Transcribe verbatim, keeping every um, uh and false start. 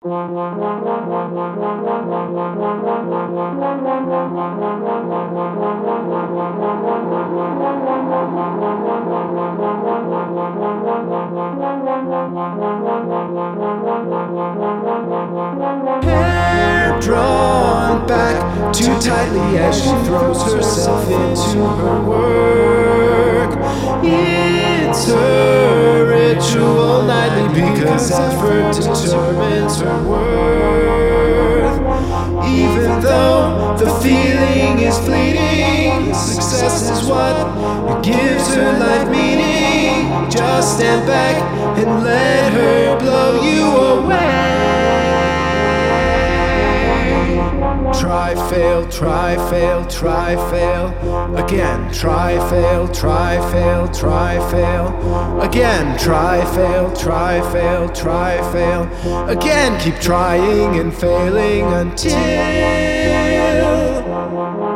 Hair drawn back too tightly as she throws herself into her work. It's her ritual nightly because effort determines her worth. Even though the feeling is fleeting, success is what gives her life meaning. Just stand back and let her blow you away. Try, fail, try, fail, try, fail. Again, try, fail, try, fail, try, fail. Again, try, fail, try, fail, try, fail. Again, keep trying and failing until